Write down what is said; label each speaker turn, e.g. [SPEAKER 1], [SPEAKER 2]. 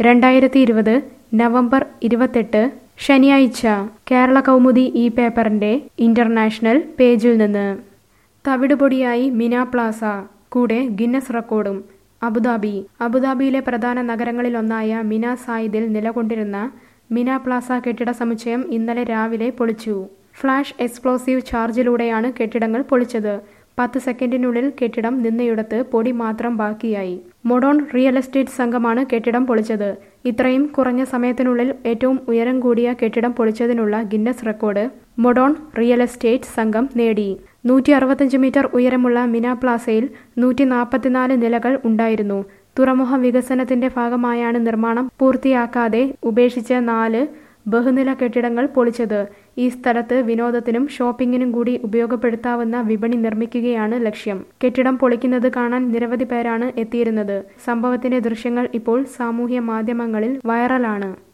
[SPEAKER 1] 2020 November 28 ശനിയാഴ്ച കേരള കൗമുദി ഈ പേപ്പറിന്റെ ഇന്റർനാഷണൽ പേജിൽ നിന്ന് തവിടുപൊടിയായി മിന പ്ലാസ കൂടെ ഗിന്നസ് റെക്കോർഡും അബുദാബിയിലെ പ്രധാന നഗരങ്ങളിലൊന്നായ മിന സായിദിൽ നിലകൊണ്ടിരുന്ന മിന പ്ലാസ കെട്ടിട സമുച്ചയം ഇന്നലെ രാവിലെ പൊളിച്ചു. ഫ്ലാഷ് എക്സ്പ്ലോസീവ് ചാർജിലൂടെയാണ് കെട്ടിടങ്ങൾ പൊളിച്ചത്. 10 സെക്കൻഡിനുള്ളിൽ കെട്ടിടം നിന്നയിടത്ത് പൊടി മാത്രം ബാക്കിയായി. മൊഡോൺ റിയൽ എസ്റ്റേറ്റ് സംഘമാണ് കെട്ടിടം പൊളിച്ചത്. ഇത്രയും കുറഞ്ഞ സമയത്തിനുള്ളിൽ ഏറ്റവും ഉയരം കൂടിയ കെട്ടിടം പൊളിച്ചതിനുള്ള Guinness record Modon real estate സംഘം നേടി. 165 മീറ്റർ ഉയരമുള്ള മിന പ്ലാസയിൽ 144 നിലകൾ ഉണ്ടായിരുന്നു. തുറമുഖ വികസനത്തിന്റെ ഭാഗമായാണ് നിർമ്മാണം പൂർത്തിയാക്കാതെ ഉപേക്ഷിച്ച 4 ബഹുനില കെട്ടിടങ്ങൾ പൊളിച്ചത്. ഈ സ്ഥലത്ത് വിനോദത്തിനും ഷോപ്പിംഗിനും കൂടി ഉപയോഗപ്പെടുത്താവുന്ന വിപണി നിർമ്മിക്കുകയാണ് ലക്ഷ്യം. കെട്ടിടം പൊളിക്കുന്നത് കാണാൻ നിരവധി പേരാണ് എത്തിയിരുന്നത്. സംഭവത്തിന്റെ ദൃശ്യങ്ങൾ ഇപ്പോൾ സാമൂഹ്യ മാധ്യമങ്ങളിൽ വൈറലാണ്.